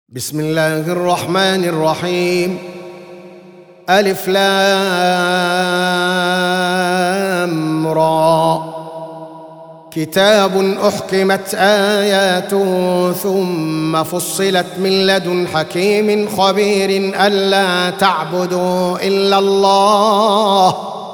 بسم الله الرحمن الرحيم. ألف لام را. كتاب أحكمت آياته ثم فصلت من لدن حكيم خبير ألا تعبدوا إلا الله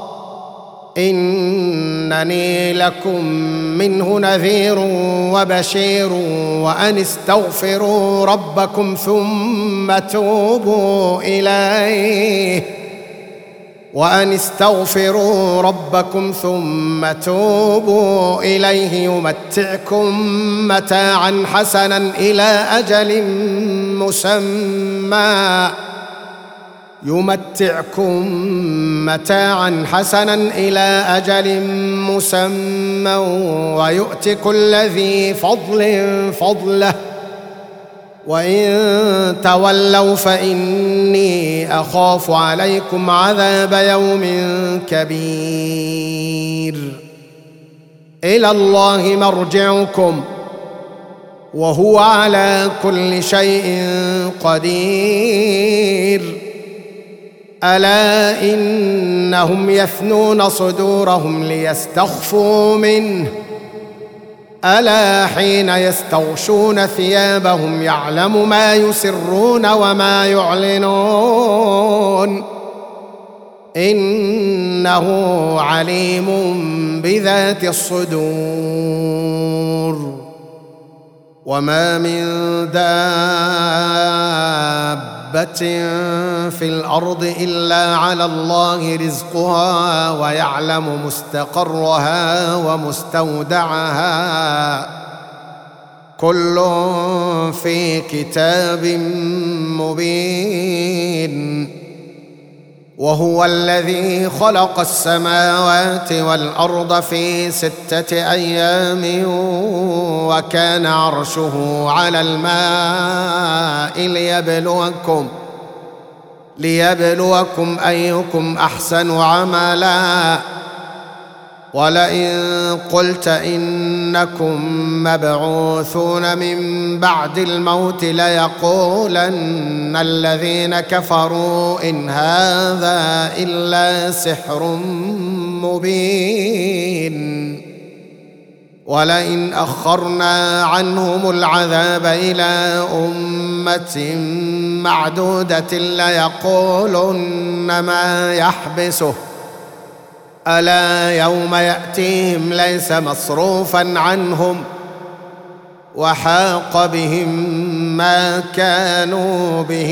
إنني لكم منه نذير وبشير وأن استغفروا ربكم ثم توبوا إليه يمتعكم متاعا حسنا إلى أجل مسمى ويؤت كل ذي فضل فضله وإن تولوا فإني أخاف عليكم عذاب يوم كبير. إلى الله مرجعكم وهو على كل شيء قدير. ألا إنهم يثنون صدورهم ليستخفوا منه ألا حين يستغشون ثيابهم يعلم ما يسرون وما يعلنون إنه عليم بذات الصدور. وما من دابة في الأرض إلا على الله رزقها ويعلم مستقرها ومستودعها كل في كتاب مبين. وهو الذي خلق السماوات والأرض في 6 أيام وكان عرشه على الماء ليبلوكم أيكم أحسن عملا. ولئن قلت إنكم مبعوثون من بعد الموت ليقولن الذين كفروا إن هذا إلا سحر مبين. ولئن أخرنا عنهم العذاب إلى أمة معدودة ليقولن ما يحبسه ألا يوم يأتيهم ليس مصروفا عنهم وحاق بهم ما كانوا به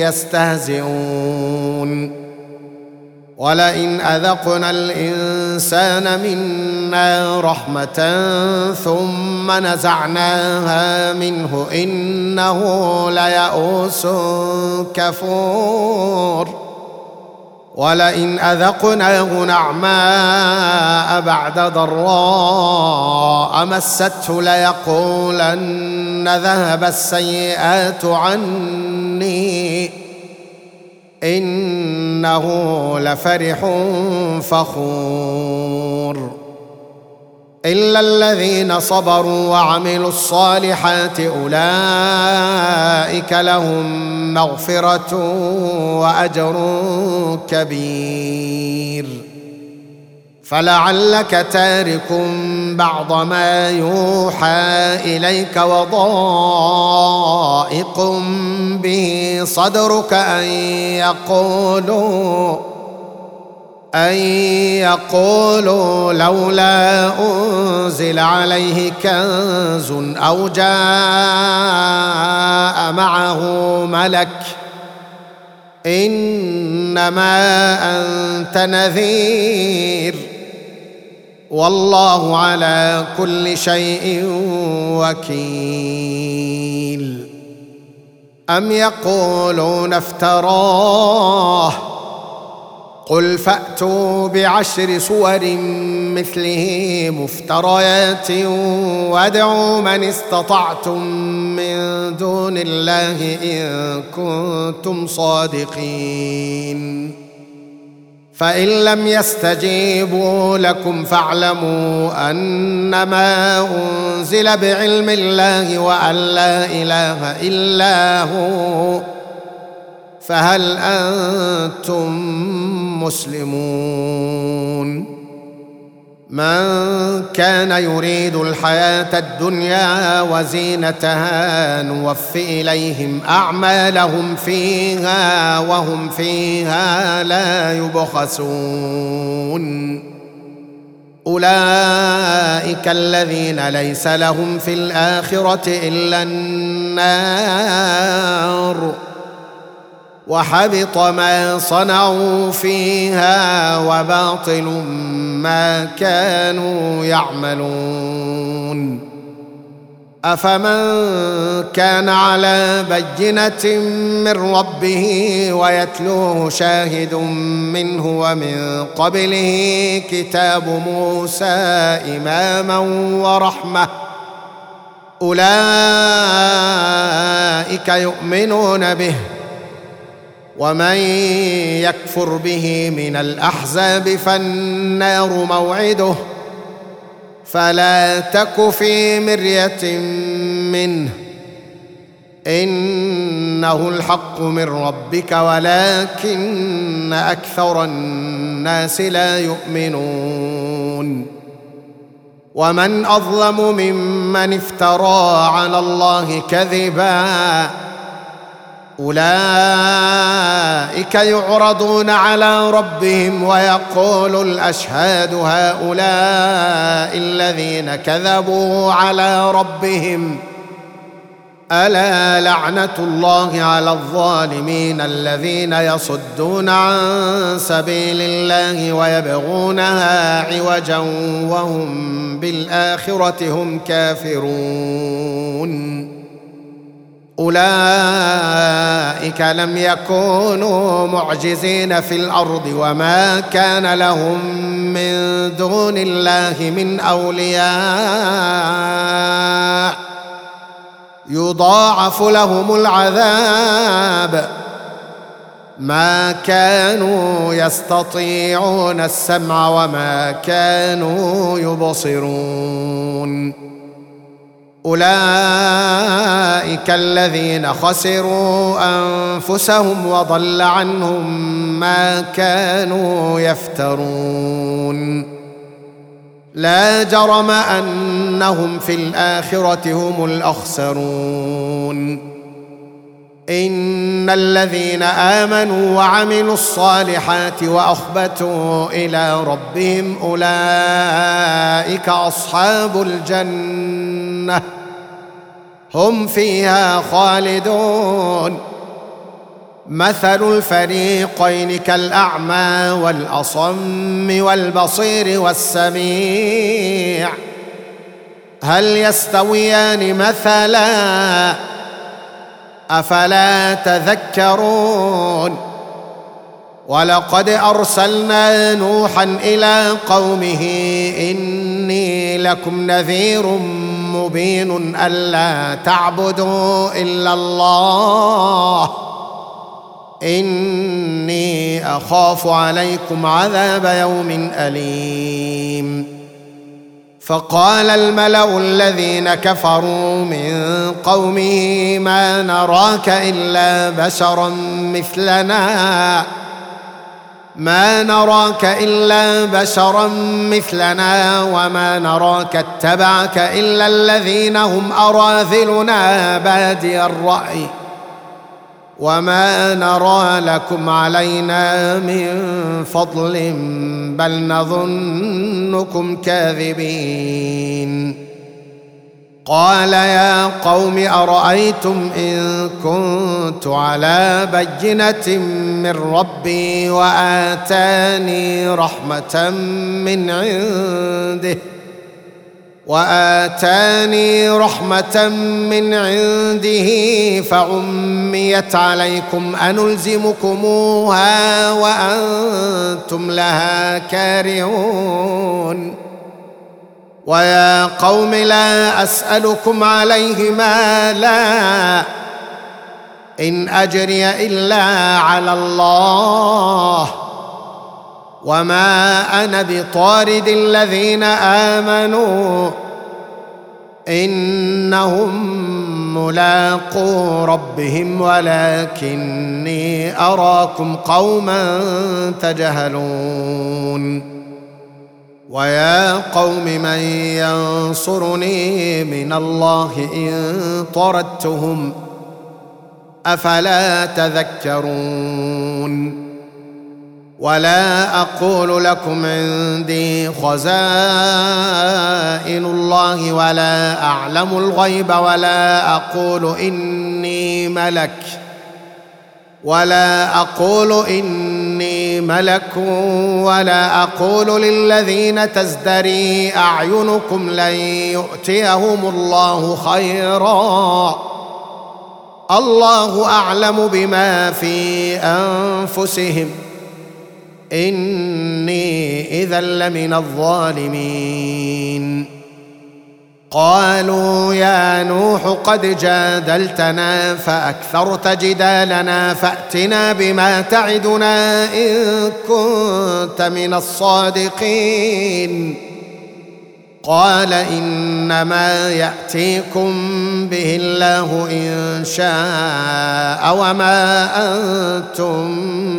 يستهزئون. ولئن أذقنا الإنسان منا رحمة ثم نزعناها منه إنه ليئوس كفور. ولئن أذقناه نعماء بعد ضراء مسته ليقولن ذهب السيئات عني إنه لفرح فخور. إلا الذين صبروا وعملوا الصالحات أولئك لهم مغفرة وأجر كبير. فلعلك تارك بعض ما يوحى إليك وضائق به صدرك أن يقولوا لولا أنزل عليه كنز أو جاء معه ملك إنما أنت نذير والله على كل شيء وكيل. أم يقولون افتراه قل فأتوا ب10 سور مثله مفتريات وادعوا من استطعتم من دون الله إن كنتم صادقين. فإن لم يستجيبوا لكم فاعلموا أنما أنزل بعلم الله وأن لا إله إلا هو فهل أنتم مسلمون؟ من كان يريد الحياة الدنيا وزينتها نوف إليهم أعمالهم فيها وهم فيها لا يبخسون. أولئك الذين ليس لهم في الآخرة إلا النار وحبط ما صنعوا فيها وباطل ما كانوا يعملون. أفمن كان على بينة من ربه ويتلوه شاهد منه ومن قبله كتاب موسى إماما ورحمة أولئك يؤمنون به ومن يكفر به من الأحزاب فالنار موعده فلا تك في مرية منه إنه الحق من ربك ولكن أكثر الناس لا يؤمنون. ومن أظلم ممن افترى على الله كذبا أولئك يعرضون على ربهم ويقول الأشهاد هؤلاء الذين كذبوا على ربهم ألا لعنة الله على الظالمين الذين يصدون عن سبيل الله ويبغونها عوجا وهم بالآخرة هم كافرون. أولئك لم يكونوا معجزين في الأرض وما كان لهم من دون الله من أولياء يضاعف لهم العذاب ما كانوا يستطيعون السمع وما كانوا يبصرون. أولئك الذين خسروا أنفسهم وضل عنهم ما كانوا يفترون. لا جرم أنهم في الآخرة هم الأخسرون. إن الذين آمنوا وعملوا الصالحات وأخبتوا إلى ربهم أولئك أصحاب الجنة هم فيها خالدون. مثل الفريقين كالأعمى والأصم والبصير والسميع هل يستويان مثلا أفلا تذكرون. ولقد أرسلنا نوحا إلى قومه إني لكم نذير مبين ألا تعبدوا إلا الله إني أخاف عليكم عذاب يوم أليم. فقال الملأ الذين كفروا من قومه ما نراك إلا بشرا مثلنا وما نراك اتبعك إلا الذين هم أراذلنا بادي الرأي وما نرى لكم علينا من فضل بل نظنكم كاذبين. قال يا قوم أرأيتم إن كنت على بينة من ربي وآتاني رحمة من عنده فعميت عليكم أنلزمكموها وأنتم لها كارهون. ويا قوم لا أسألكم عليه مالا إن أجري إلا على الله وما أنا بطارد الذين آمنوا إنهم ملاقو ربهم ولكني أراكم قوما تجهلون ويا قوم من ينصرني من الله إن طردتهم أفلا تذكرون ولا أقول لكم عندي خزائن الله ولا أعلم الغيب ولا أقول إني ملك ولا أقول للذين تزدري أعينكم لن يؤتيهم الله خيرا الله أعلم بما في أنفسهم إني إذا لمن الظالمين قالوا يا نوح قد جادلتنا فأكثرت جدالنا فأتنا بما تعدنا إن كنت من الصادقين قال إنما يأتيكم به الله إن شاء وما أنتم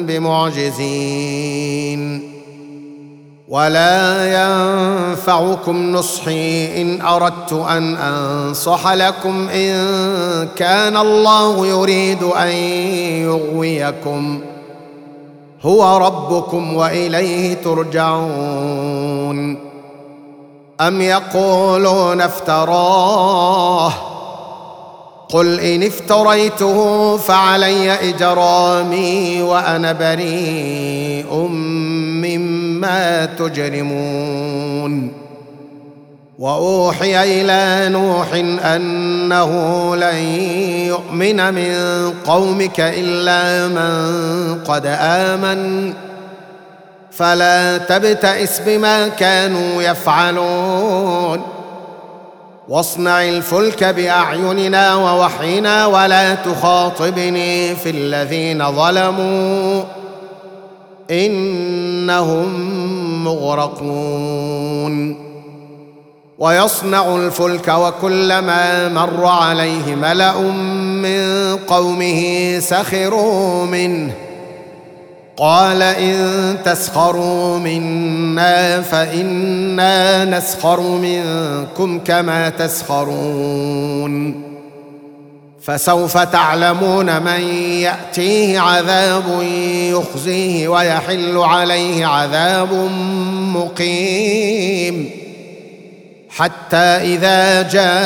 بمعجزين ولا ينفعكم نصحي إن أردت أن أنصح لكم إن كان الله يريد أن يغويكم هو ربكم وإليه ترجعون أم يقولون افتراه قل إن افتريته فعلي إجرامي وأنا بريء مما تجرمون وأوحي إلى نوح أنه لن يؤمن من قومك إلا من قد آمن فلا تبتئس بما كانوا يفعلون واصنع الفلك بأعيننا ووحينا ولا تخاطبني في الذين ظلموا إنهم مغرقون ويصنع الفلك وكلما مر عليه ملأ من قومه سخروا منه قال إن تسخروا منا فإنا نسخر منكم كما تسخرون فسوف تعلمون من يأتيه عذاب يخزيه ويحل عليه عذاب مقيم حتى إذا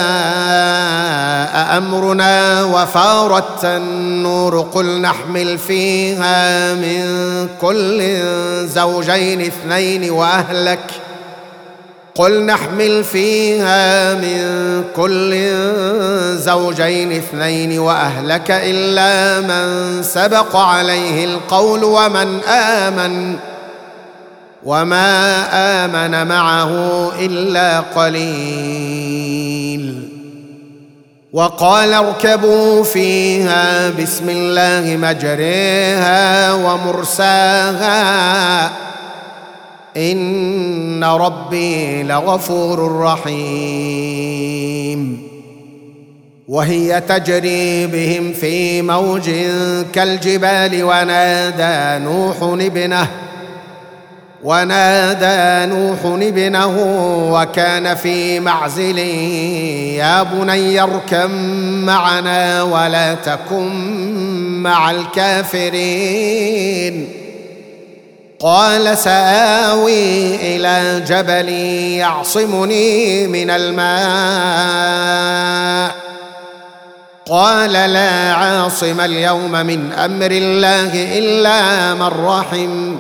جاء أمرنا وفارت النور قل نحمل فيها من كل زوجين اثنين وأهلك إلا من سبق عليه القول وما آمن معه إلا قليل وقال اركبوا فيها بسم الله مجريها ومرساها إن ربي لغفور رحيم وهي تجري بهم في موج كالجبال ونادى نوح ابنه وكان في معزل يا بني اركب معنا ولا تكن مع الكافرين قال سآوي إلى جبل يعصمني من الماء قال لا عاصم اليوم من أمر الله إلا من رحم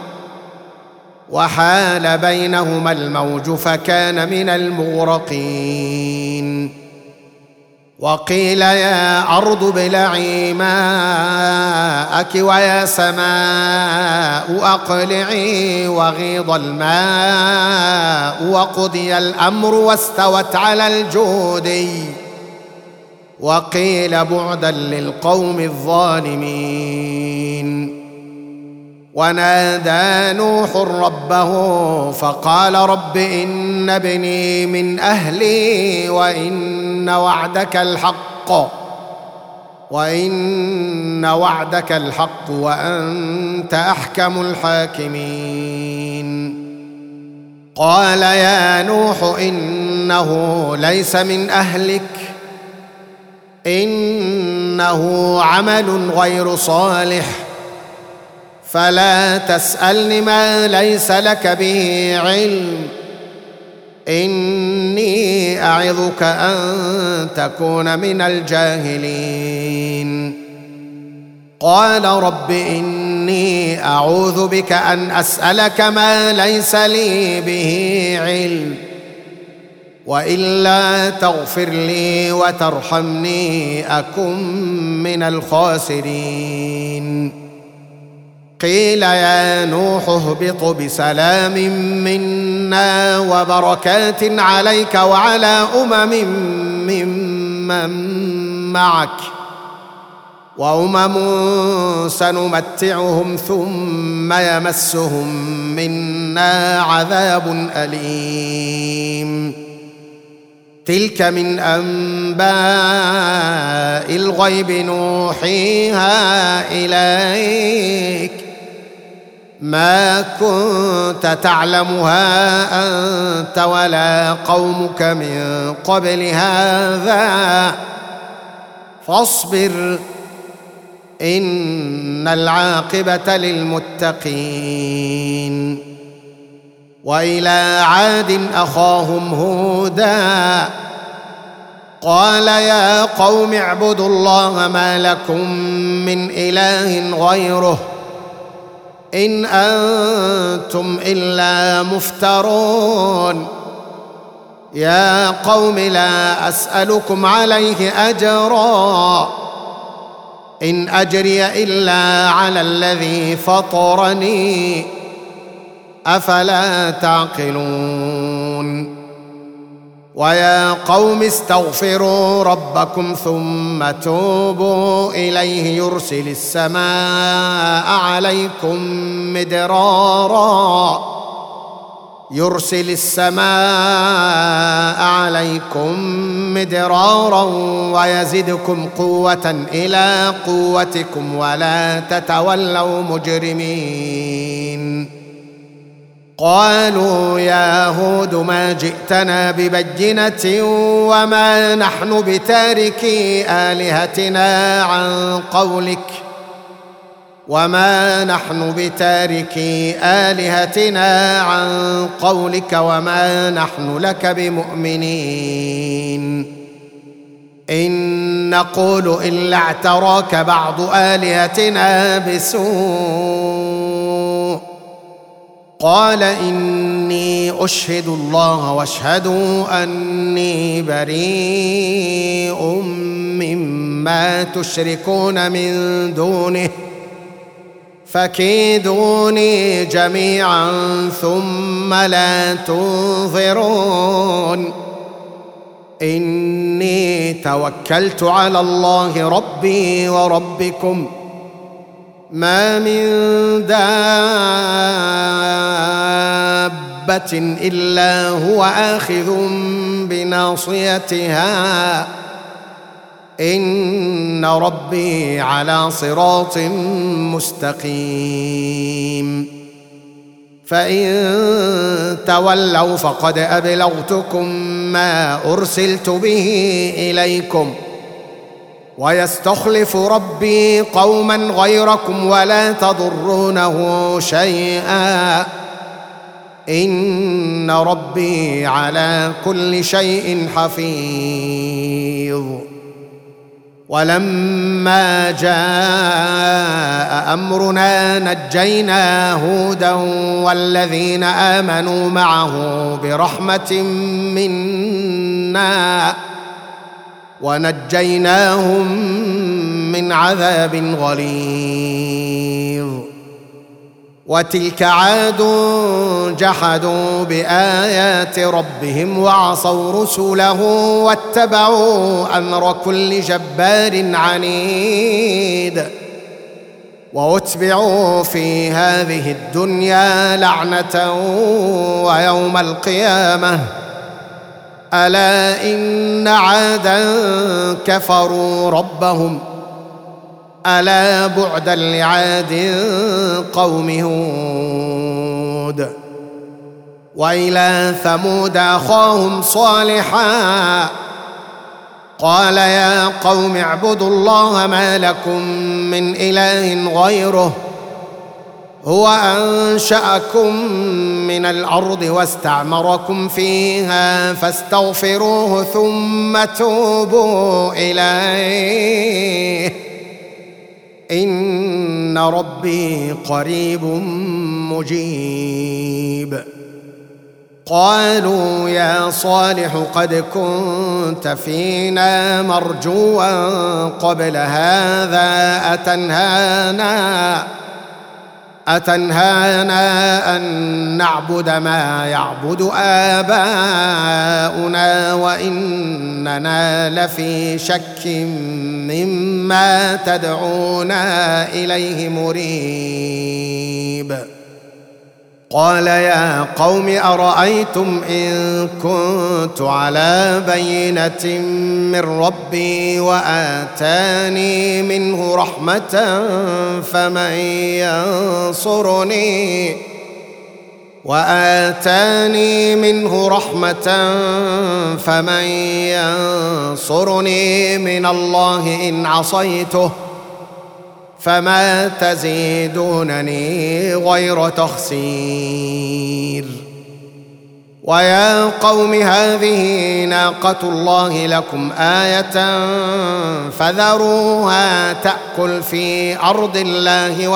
وحال بينهما الموج فكان من المغرقين وقيل يا أرض ابلعي ماءك ويا سماء أقلعي وغيض الماء وقضي الأمر واستوت على الجودي وقيل بعدا للقوم الظالمين ونادى نوح ربه فقال رب إن ابني من أهلي وإن وعدك الحق وأنت أحكم الحاكمين. قال يا نوح إنه ليس من أهلك إنه عمل غير صالح فلا تسألني ما ليس لك به علم إني أعظك أن تكون من الجاهلين. قال رب إني أعوذ بك أن أسألك ما ليس لي به علم وإلا تغفر لي وترحمني أكن من الخاسرين. قيل يا نوح اهبط بسلام منا وبركات عليك وعلى ممن معك وأمم سنمتعهم ثم يمسهم منا عذاب أليم. تلك من أنباء الغيب نوحيها إليك ما كنت تعلمها أنت ولا قومك من قبل هذا فاصبر إن العاقبة للمتقين. وإلى عاد أخاهم هودا قال يا قوم اعبدوا الله ما لكم من إله غيره إن أنتم إلا مفترون. يا قوم لا أسألكم عليه أجرا إن أجري إلا على الذي فطرني أفلا تعقلون. ويا قوم استغفروا ربكم ثم توبوا إليه يرسل السماء عليكم مدرارا ويزدكم قوة إلى قوتكم ولا تتولوا مجرمين. قالوا يا هود ما جئتنا ببينة وما نحن بتاركي آلهتنا عن قولك وما نحن لك بمؤمنين إن نقول إلا اعتراك بعض آلهتنا بسوء. قال إني أشهد الله واشهدوا أني بريء مما تشركون من دونه فكيدوني جميعا ثم لا تنظرون. إني توكلت على الله ربي وربكم ما من دابة إلا هو آخذ بناصيتها إن ربي على صراط مستقيم. فإن تولوا فقد أبلغتكم ما أرسلت به إليكم ويستخلف ربي قوما غيركم ولا تضرونه شيئا إن ربي على كل شيء حفيظ. ولما جاء أمرنا نجينا هودا والذين آمنوا معه برحمة منا ونجيناهم من عذاب غليظ. وتلك عاد جحدوا بآيات ربهم وعصوا رسله واتبعوا أمر كل جبار عنيد. واتبعوا في هذه الدنيا لعنة ويوم القيامة ألا إن عادا كفروا ربهم ألا بعدا لعاد قوم هود وإلى ثمود أخاهم صالحا قال يا قوم اعبدوا الله ما لكم من إله غيره هو أنشأكم من الأرض واستعمركم فيها فاستغفروه ثم توبوا إليه إن ربي قريب مجيب قالوا يا صالح قد كنت فينا مرجوا قبل هذا أتنهانا أن نعبد ما يعبد آباؤنا وإننا لفي شك مما تدعونا إليه مريب قال يا قوم أرأيتم إن كنت على بينة من ربي وآتاني منه رحمة فمن ينصرني من الله إن عصيته فما تزيدونني غير تخسير ويا قوم هذه ناقة الله لكم آية فذروها تأكل في أرض الله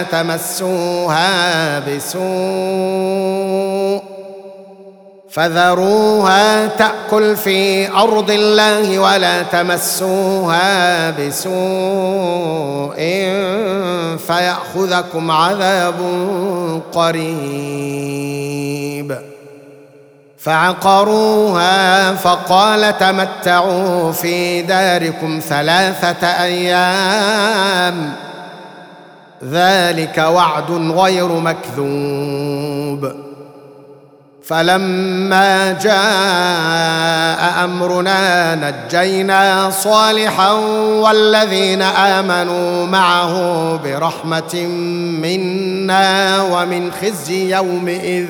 ولا تمسوها بسوء فيأخذكم عذاب قريب فعقروها فقال تمتعوا في داركم 3 أيام ذلك وعد غير مكذوب فلما جاء أمرنا نجينا صالحا والذين آمنوا معه برحمة منا ومن خزي يومئذ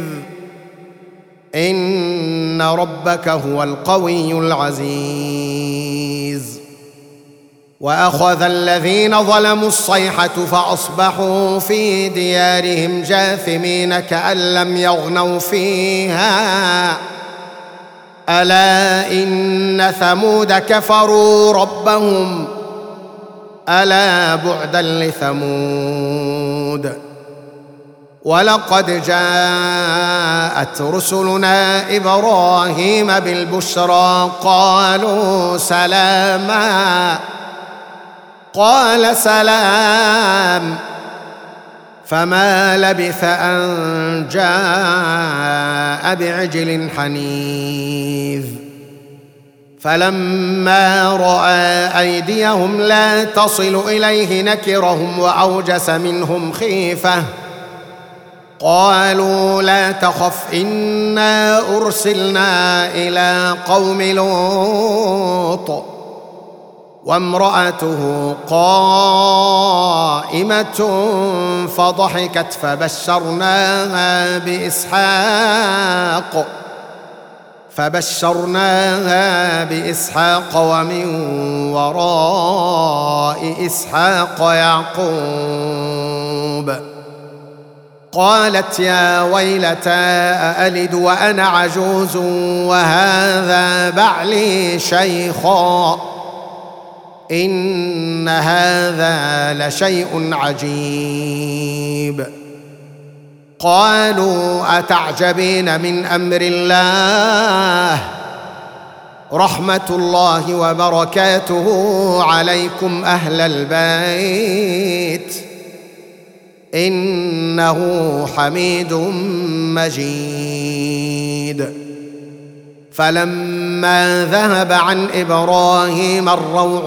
إن ربك هو القوي العزيز وأخذ الذين ظلموا الصيحة فأصبحوا في ديارهم جاثمين كأن لم يغنوا فيها ألا إن ثمود كفروا ربهم ألا بعدا لثمود ولقد جاءت رسلنا إبراهيم بالبشرى قالوا سلاما قال سلام فما لبث أن جاء بعجل حنيذ فلما رأى أيديهم لا تصل إليه نكرهم وأوجس منهم خيفة قالوا لا تخف إنا أرسلنا إلى قوم لوط وامرأته قائمة فضحكت فبشرناها بإسحاق ومن وراء إسحاق يعقوب قالت يا ويلتى أألد وأنا عجوز وهذا بعلي شيخا إن هذا لشيء عجيب قالوا أتعجبين من أمر الله رحمة الله وبركاته عليكم أهل البيت إنه حميد مجيد فلما ذهب عن إبراهيم الروع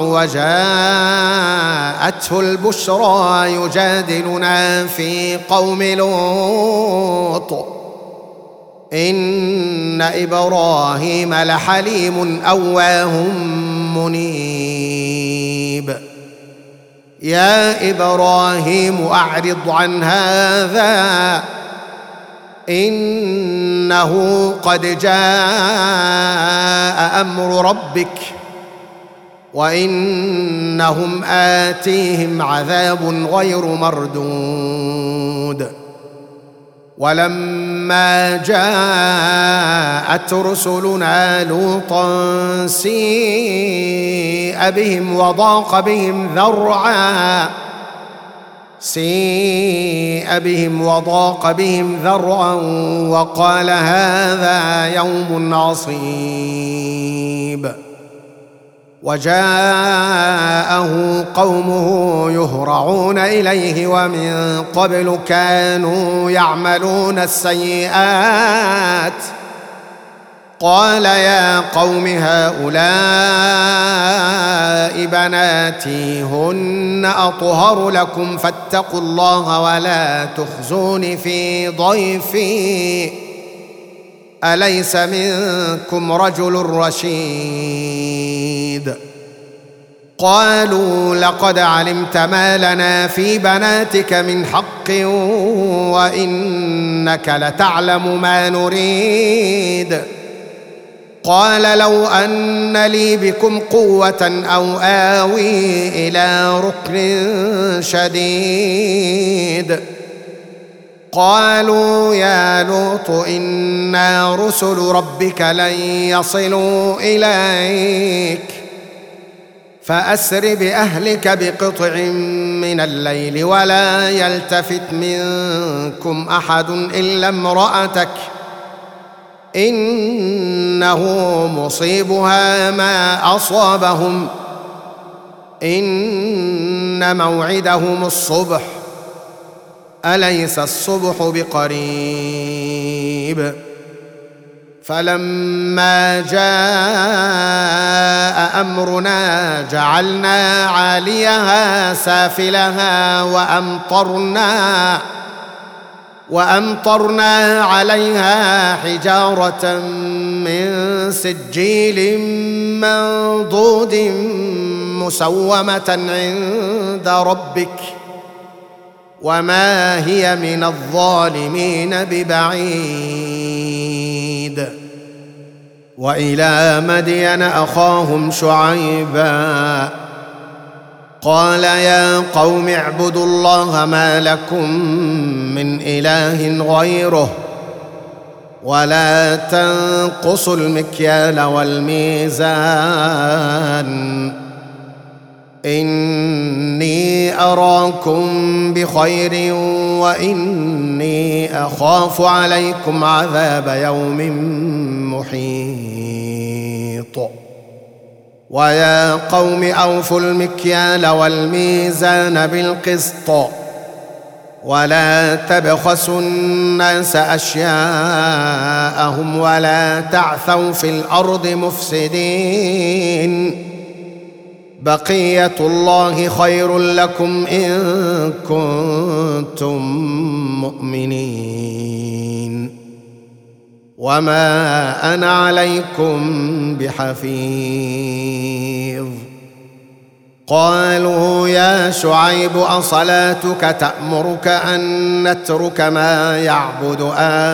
وجاءته البشرى يجادلنا في قوم لوط إن إبراهيم لحليم أواه منيب يا إبراهيم أعرض عن هذا إنه قد جاء أمر ربك وإنهم آتيهم عذاب غير مردود ولما جاءت رسلنا لوطا سيء بهم وضاق بهم ذرعا وقال هذا يوم عصيب وجاءه قومه يهرعون إليه ومن قبل كانوا يعملون السيئات قال يا قوم هؤلاء بناتي هن أطهر لكم فاتقوا الله ولا تخزون في ضيفي أليس منكم رجل رشيد قالوا لقد علمت ما لنا في بناتك من حق وإنك لتعلم ما نريد قال لو أن لي بكم قوة أو آوي إلى ركن شديد قالوا يا لوط إنا رسل ربك لن يصلوا إليك فأسر بأهلك بقطع من الليل ولا يلتفت منكم أحد إلا امرأتك إنه مصيبها ما أصابهم إن موعدهم الصبح أليس الصبح بقريب فلما جاء أمرنا جعلنا عاليها سافلها وأمطرنا عليها حجارة من سجيل منضود مسومة عند ربك وما هي من الظالمين ببعيد وإلى مدين أخاهم شعيبا قال يا قوم اعبدوا الله ما لكم من إله غيره ولا تنقصوا المكيال والميزان إني أراكم بخير وإني أخاف عليكم عذاب يوم محيط ويا قوم أوفوا المكيال والميزان بالقسط ولا تبخسوا الناس أشياءهم ولا تعثوا في الأرض مفسدين بقية الله خير لكم إن كنتم مؤمنين وما أنا عليكم بحفيظ قالوا يا شعيب أصلاتك تأمرك أن نترك ما يعبد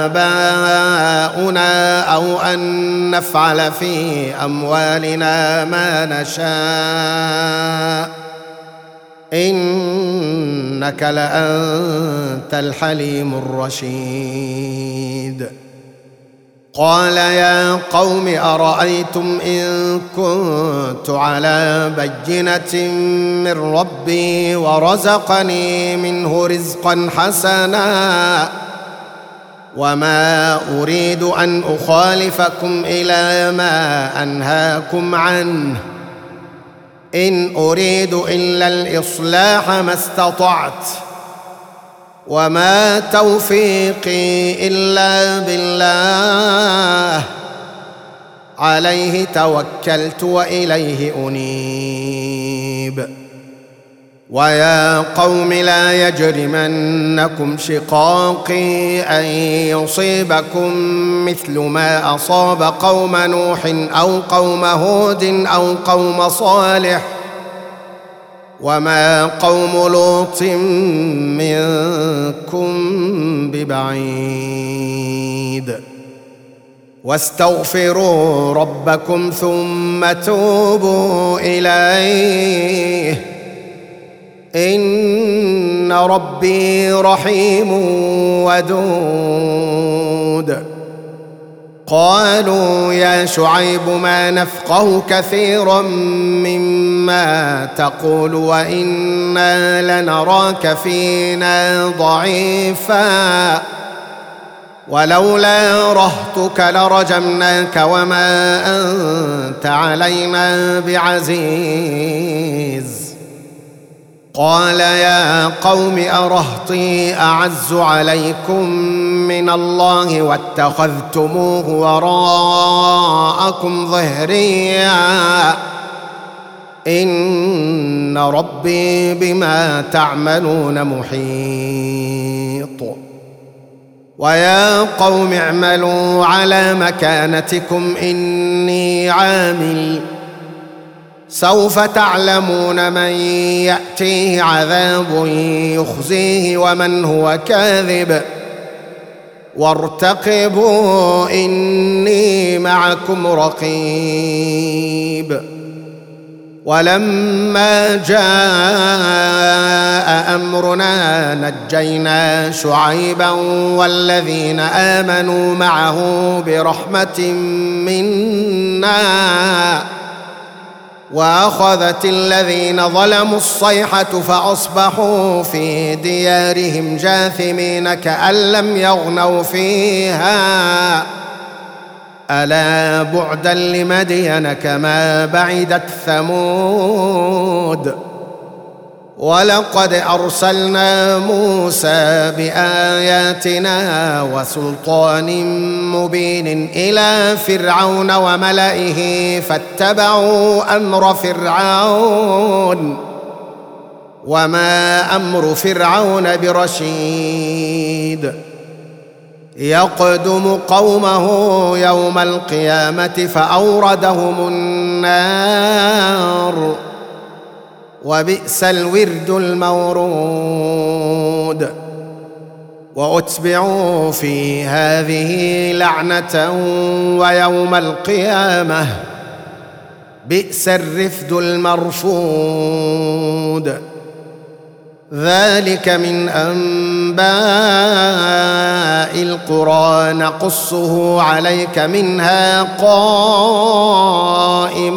آباؤنا أو أن نفعل في أموالنا ما نشاء إنك لأنت الحليم الرشيد قال يا قوم أرأيتم إن كنت على بينة من ربي ورزقني منه رزقا حسنا وما أريد أن أخالفكم إلى ما أنهاكم عنه إن أريد إلا الإصلاح ما استطعت وما توفيقي إلا بالله عليه توكلت وإليه أنيب. ويا قوم لا يجرمنكم شقاقي أن يصيبكم مثل ما أصاب قوم نوح أو قوم هود أو قوم صالح وما قوم لوط منكم ببعيد. واستغفروا ربكم ثم توبوا إليه إن ربي رحيم ودود. قالوا يا شعيب ما نفقه كثيرا مما تقول وإنا لنراك فينا ضعيفا ولولا رهطك لرجمناك وما أنت علينا بعزيز. قال يا قوم أرهطي أعز عليكم من الله واتخذتموه وراءكم ظهريا إن ربي بما تعملون محيط. ويا قوم اعملوا على مكانتكم إني عامل سوف تعلمون من يأتيه عذاب يخزيه ومن هو كاذب وارتقبوا إني معكم رقيب. ولما جاء أمرنا نجينا شعيبا والذين آمنوا معه برحمة منا وأخذت الذين ظلموا الصيحة فأصبحوا في ديارهم جاثمين كأن لم يغنوا فيها ألا بعدا لمدين كما بعدت ثمود. ولقد أرسلنا موسى بآياتنا وسلطان مبين إلى فرعون وملئه فاتبعوا أمر فرعون وما أمر فرعون برشيد. يقدم قومه يوم القيامة فأوردهم النار وبئس الورد المورود. وأتبعوا في هذه لعنة ويوم القيامة بئس الرفد المرفود. ذلك من أنباء القرى نقصه عليك منها قائم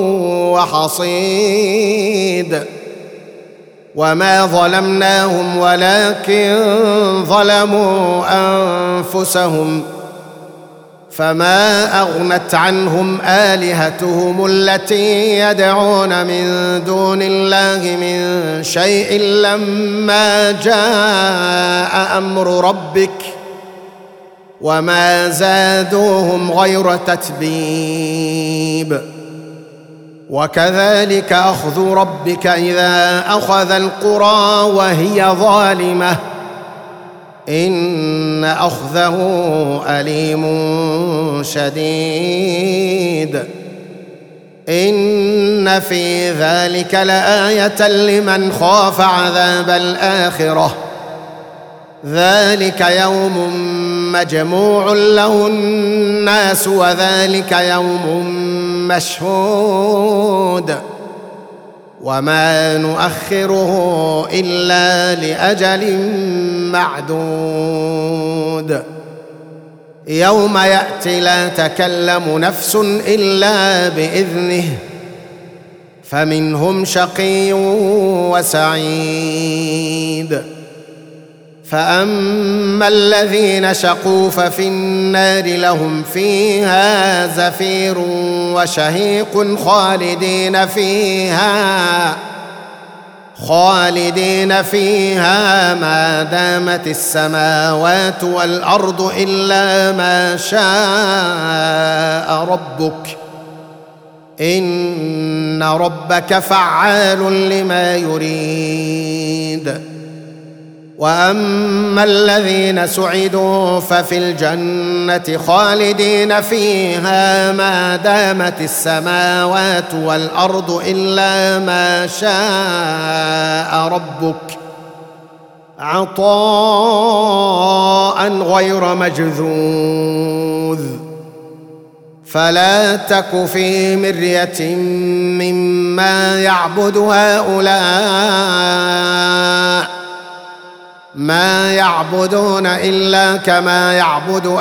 وحصيد. وما ظلمناهم ولكن ظلموا أنفسهم فما أغنت عنهم آلهتهم التي يدعون من دون الله من شيء لما جاء أمر ربك وما زادوهم غير تتبيب. وكذلك أخذ ربك إذا أخذ القرى وهي ظالمة إن أخذه أليم شديد. إن في ذلك لآية لمن خاف عذاب الآخرة ذلك يوم مجموع له الناس وذلك يوم مشهود وما نؤخره إلا لأجل معدود. يوم يأتي لا تكلم نفس إلا بإذنه فمنهم شقي وسعيد. فأما الذين شقوا ففي النار لهم فيها زفير خالدين فيها ما دامت السماوات والأرض إلا ما شاء ربك إن ربك فعال لما يريد. وأما الذين سعدوا ففي الجنة خالدين فيها ما دامت السماوات والأرض إلا ما شاء ربك عطاء غير مجذوذ. فلا تك في مرية مما يعبد هؤلاء ما يعبدون إلا كما يعبد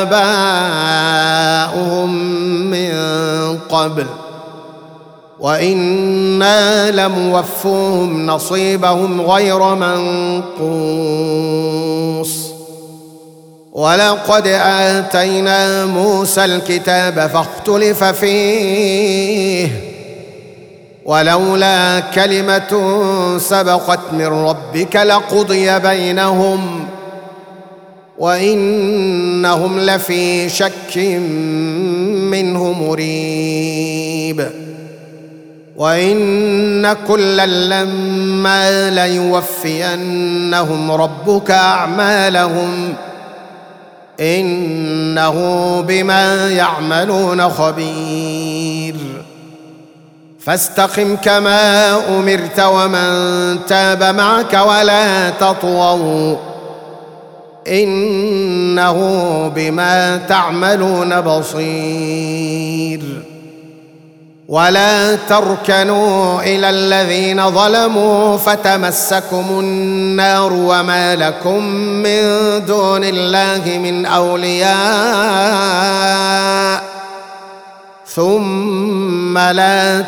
آباؤهم من قبل وإنا لموفوهم نصيبهم غير منقوص. ولقد آتينا موسى الكتاب فاختلف فيه ولولا كلمة سبقت من ربك لقضي بينهم وإنهم لفي شك منه مريب. وإن كلا لما ليوفينهم ربك أعمالهم إنه بما يعملون خبير. فاستقم كما أمرت ومن تاب معك ولا تطغوا إنه بما تعملون بصير. ولا تركنوا إلى الذين ظلموا فتمسكم النار وما لكم من دون الله من أولياء ثم لا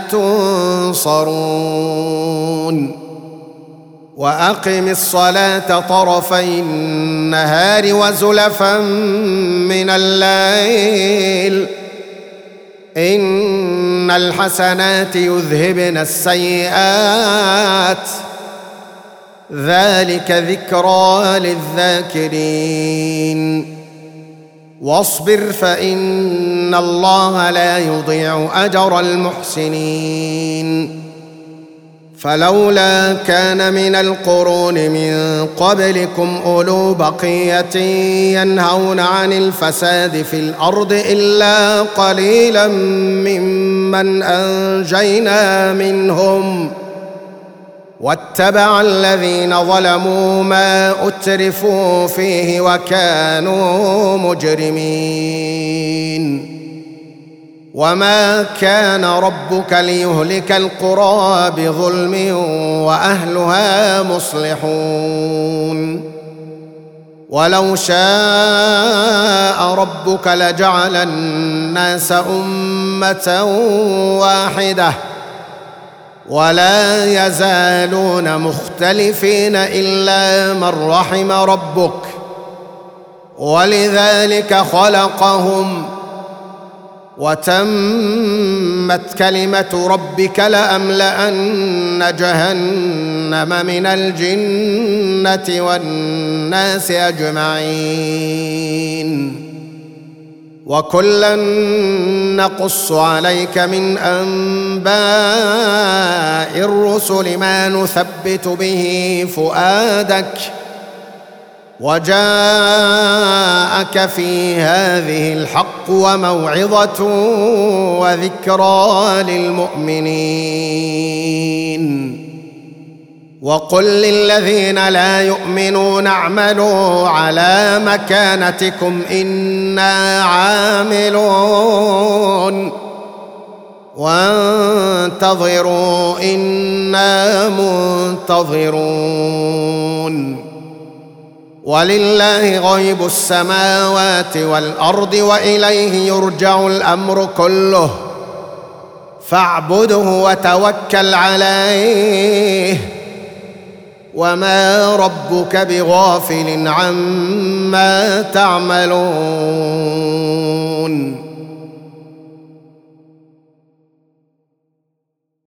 تنصرون. وأقم الصلاة طرفي النهار وزلفا من الليل إن الحسنات يذهبن السيئات ذلك ذكرى للذاكرين. واصبر فإن الله لا يضيع أجر المحسنين. فلولا كان من القرون من قبلكم أولو بقية ينهون عن الفساد في الأرض إلا قليلا ممن أنجينا منهم واتبع الذين ظلموا ما أترفوا فيه وكانوا مجرمين. وما كان ربك ليهلك القرى بظلم وأهلها مصلحون. ولو شاء ربك لجعل الناس أمة واحدة ولا يزالون مختلفين إلا من رحم ربك ولذلك خلقهم وتمت كلمة ربك لأملأن جهنم من الجنة والناس أجمعين. وكلا نقص عليك من أنباء الرسل ما نثبت به فؤادك وجاءك في هذه الحق وموعظة وذكرى للمؤمنين. وقل للذين لا يؤمنون اعملوا على مكانتكم إنا عاملون وانتظروا إنا منتظرون. ولله غيب السماوات والأرض وإليه يرجع الأمر كله فاعبده وتوكل عليه وما ربك بغافل عما تعملون.